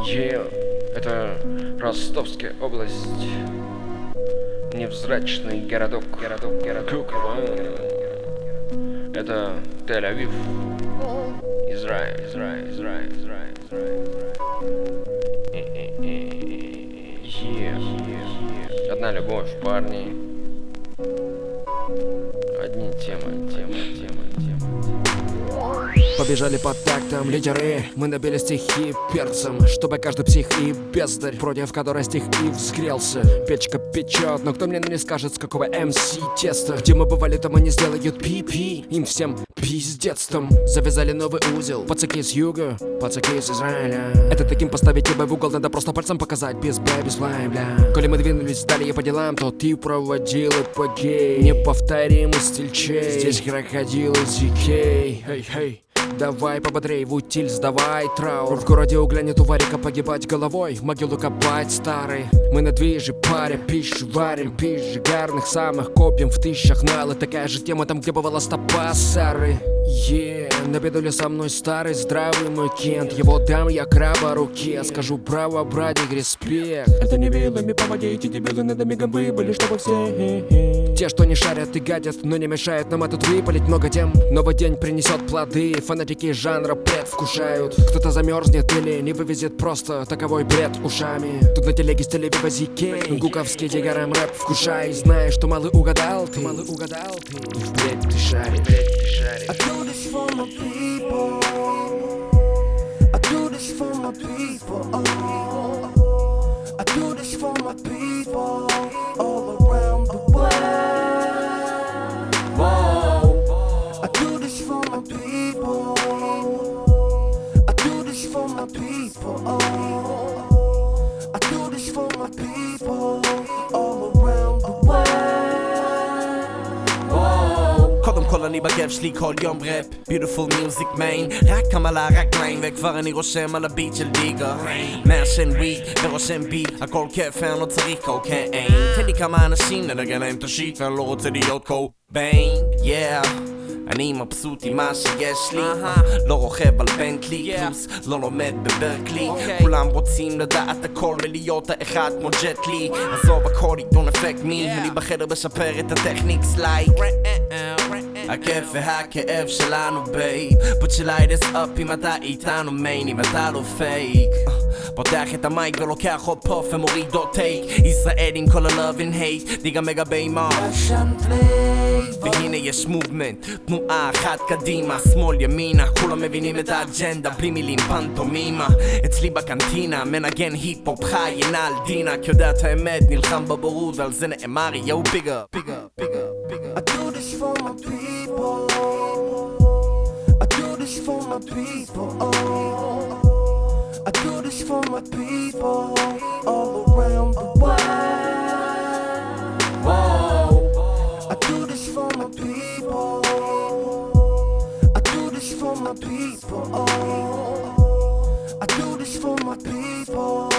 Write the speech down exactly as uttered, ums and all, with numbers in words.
Yeah. Это Ростовская область, невзрачный городок, городок, городок. Это Тель-Авив, Израиль, Израиль, Израиль, Израиль, Израиль, Израиль. Yeah. Одна любовь, парни. Одни темы, темы, темы, темы. Побежали под тактом лидеры, мы набили стихи перцем, чтобы каждый псих и бездарь, против которой стих и взгрелся. Печка печет, но кто мне не скажет, с какого эм си теста. Где мы бывали, там они сделают пи-пи, им всем пиздец там. Завязали новый узел, пацаки с юга, пацаки из Израиля. Это таким поставить тебя в угол, надо просто пальцем показать, без бэ, без лай, бля. Коли мы двинулись далее по делам, то ты проводил эпогей. Неповторимый стильчей, здесь крокодилы зикей. Хей-хей. Давай пободрей, в утиль сдавай траур. В городе угля нету варика, погибать головой, могилу копать старый. Мы на движе паре, пищу варим, пищи гарных самых копим в тысячах налы. Такая же тема там, где бывала стопа сары. Yeah, на беду ли со мной старый, здравый мой кент. Его дам я краба руке, скажу браво, братик, респект. Это не вилами по воде, эти дебилы над мигом выбыли, чтобы все. Те, что не шарят и гадят, но не мешают нам тут выпалить много тем. Новый день принесет плоды, фанатики жанра предвкушают. Кто-то замерзнет или не вывезет просто таковой бред ушами. Тут на телеге с Тель-Авива зикей, гуковский дигарам рэп вкушай. Знаешь, что малый угадал ты, малый угадал ты. И впредь ты шаришь, ты шаришь. I do this for my people. I do this for my people. Oh, I do this for my people all around the world. Whoa. I do this for my people. I do this for my people. Oh, I do this for my people all around the world. קודם כל אני בגב שלי כל יום ראפ Beautiful music main רק כמלה רק ליין וכבר אני רושם על הביט של דיגה מעשן וויד ורושם ביט הכל כיף ואני לא צריך קוקיין תן לי כמה אנשים לנגן להם את השיט ואני לא רוצה להיות קוביין yeah אני מבסוט עם מה שיש לי לא רוכב על בנטלי פלוס לא לומד בברקלי כולם רוצים לדעת הכל ולהיות האחד כמו ג'טלי עזוב הכל it don't affect me אני בחדר בשפר את הטכניקס לייק הכיף והכאב שלנו בייב Put your lighters up אם אתה איתנו מיין אם אתה לא פייק פותח את המייק ולוקח עוד פוף ומוריד עוד טייק ישראל עם כל ה-love and hate דיגה מגבי מה והנה יש מובמנט תנועה אחת קדימה שמאל ימינה כולם מבינים את האג'נדה בלי מילים פנטומימה אצלי בקנטינה מנגן היפ-הופ חי אינה על דינה כי יודע את האמת נלחם בבורות ועל זה נאמר יאו ביגה ביגה ביגה ביגה I do this for my people. I do this for my people. Oh, I do this for my people all around the world. Whoa. I do this for my people. I do this for my people. Oh, I do this for my people.